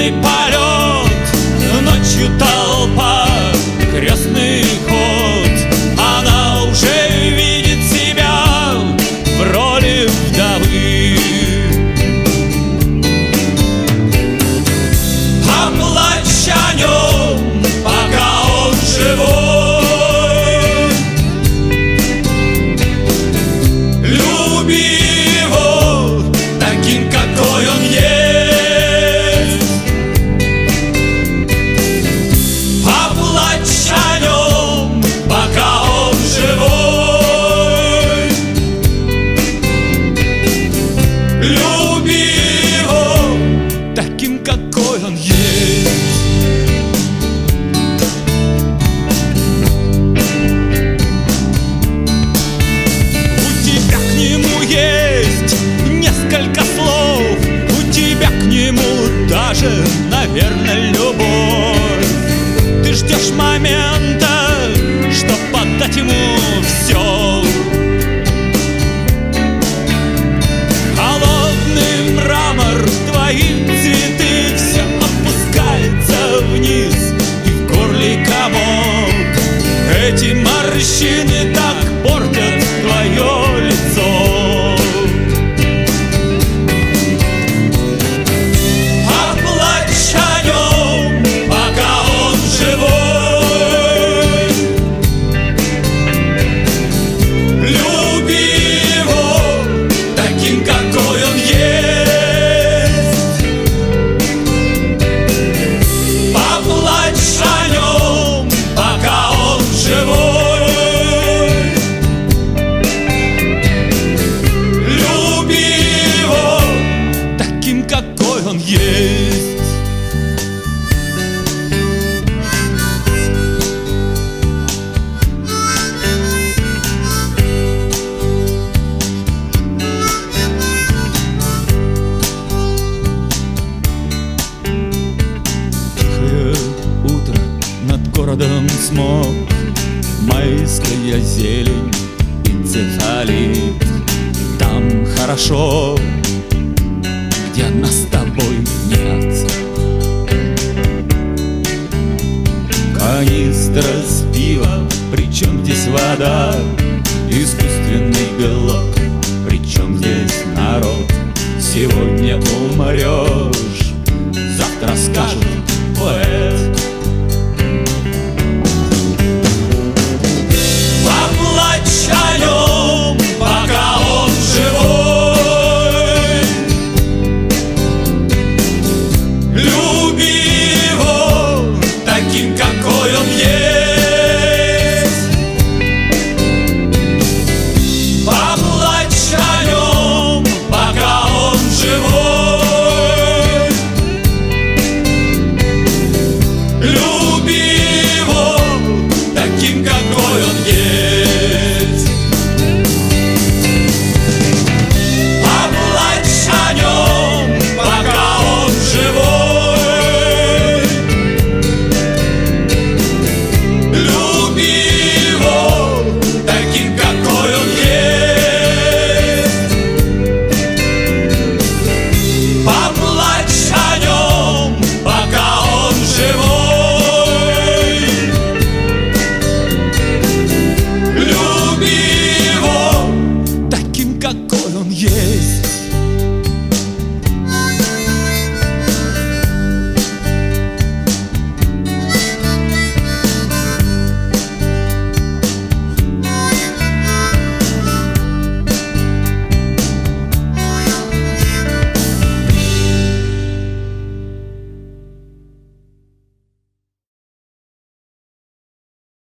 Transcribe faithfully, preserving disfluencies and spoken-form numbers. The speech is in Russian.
Длинный полет, ночью толпа, крестный ход. Она уже видит себя в роли вдовы. А плачь о нем, пока он живой. Люби его таким, какой он есть. Таким, какой он есть. У тебя к нему есть несколько слов, у тебя к нему даже, наверное, любовь. Ты ждешь момента, чтоб отдать ему все. Холодный мрамор твоих цветы, все опускается вниз, и в горле комок. Эти морщины так портят твое лицо. А плачь о нем, пока он живой. Люби его таким, какой он есть. Он есть. Тихое утро, над городом смог, майская зелень, энцефалит. Там хорошо, где нас с тобой